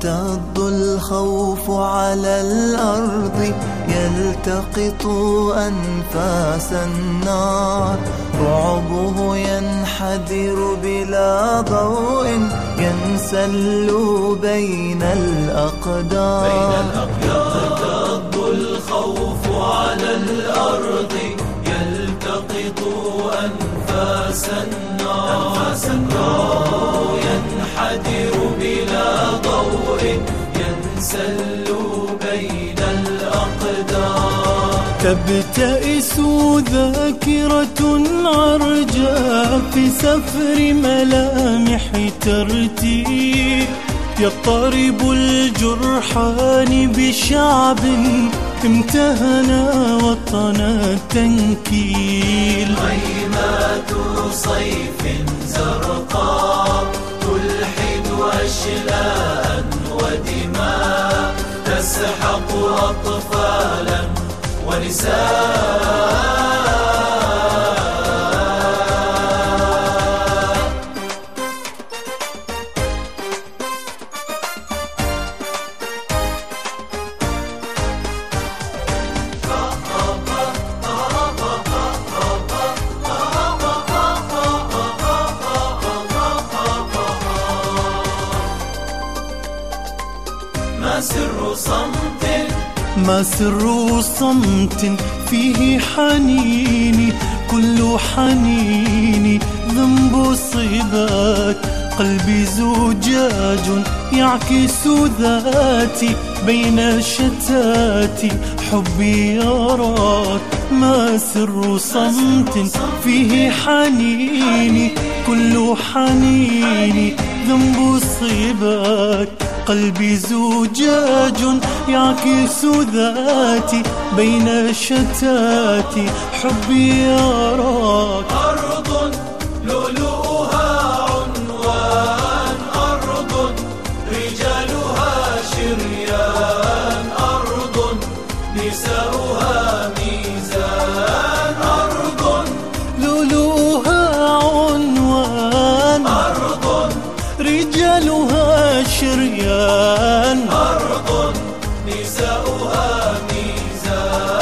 يرتد الخوف على الأرض يلتقط أنفاس النار، رعبه ينحدر بلا ضوء ينسل بين الأقدار. يرتد الخوف على الأرض يلتقط أنفاس النار، رعبه ينحدر بلا ضوء ينسل بين الأقدار. تبتئس ذاكرة عرجا في سفر ملامح ترتيب، يضطرب الجرحان بشعب امتهنا وطن التنكيل. غيمات صيف زرقاء تلحد أشلاء ودماء، تسحق أطفالا ونساء. ما سر صمت فيه حنيني، كل حنيني ذنب صباك. قلبي زجاج يعكس ذاتي بين شتات حبي يراك. ما سر صمت فيه حنيني، كل حنيني ذنب صباك. قلبي زجاج يعكس ذاتي بين شتات حبي يراك. أرض لؤلؤها عنوان، أرض رجالها شريان، أرض نساؤها ميزان، أرض لؤلؤها عنوان، أرض رجالها شريان، أرض نساؤها ميزان.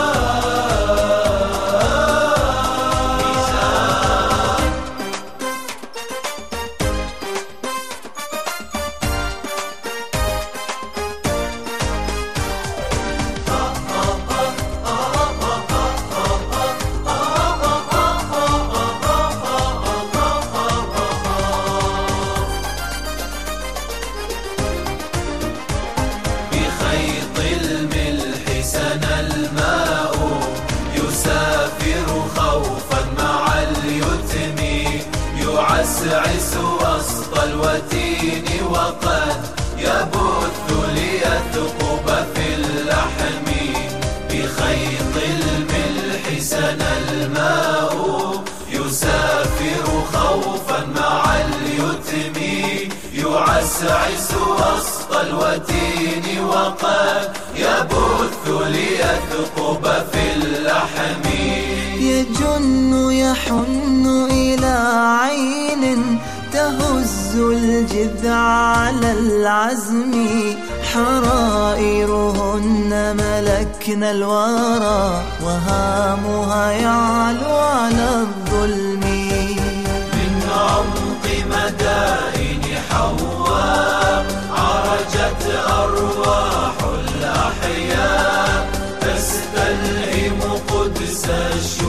يعسعس وسط الوتين وقد يبث ليثقب في اللحم. بخيط الملح سنى الماء يسافر خوفا مع اليتم. يعسعس وسط الوتين وقد يبث ليثقب في اللحم. يجن يحن إلى عين تهز الجذع على العزم. حرائرهن ملكن الورى وهامها يعلو على الظلم. من عمق مدائن حواء عرجت أرواح الأحياء، تستلهم قدس